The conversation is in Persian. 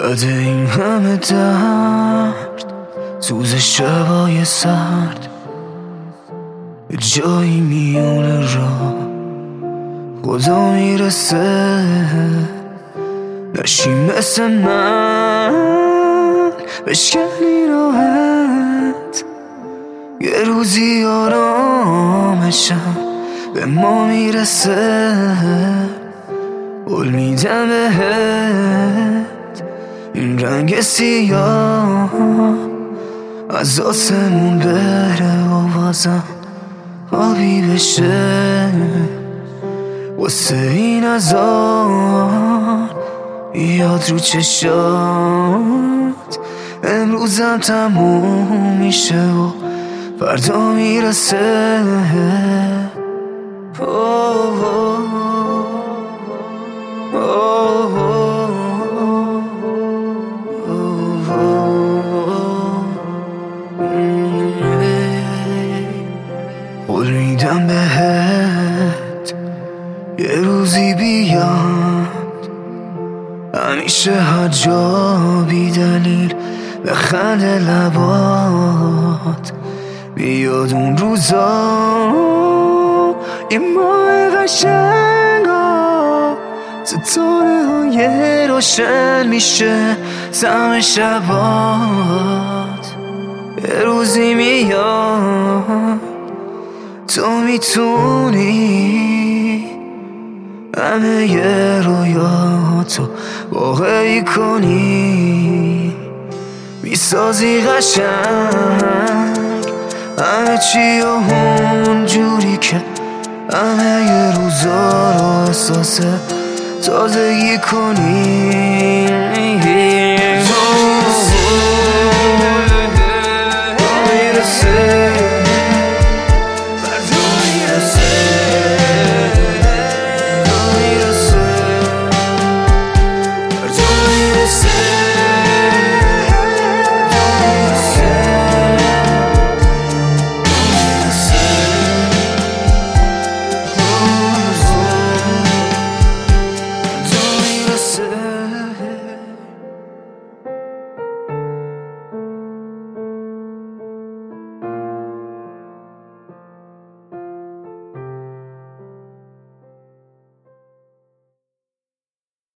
بعد این همه درد، سوز شبای سرد، جایی میونه را خدا میرسه. نشی مثل من بشکنی راحت، یه روزی آرامشم به ما میرسه. قول میدم بهت این رنگ سیاه از آسمون بره و بازم آبی بشه. واسه این ازار یاد رو چشات امروزم تموم میشه و فردا میرسه. قول میدم بهت یه روزی بیاد، همیشه هر جا بی دلیل به خنده لبات بیاد. اون روزا یه ماه قشنگا ستاره های روشن میشه سم شبات. یه روزی میاد تو میتونی همه یه رویاتو واقعی کنی، میسازی قشنگ همه چی و اون جوری که همه یه روزا رو احساس تازگی کنی.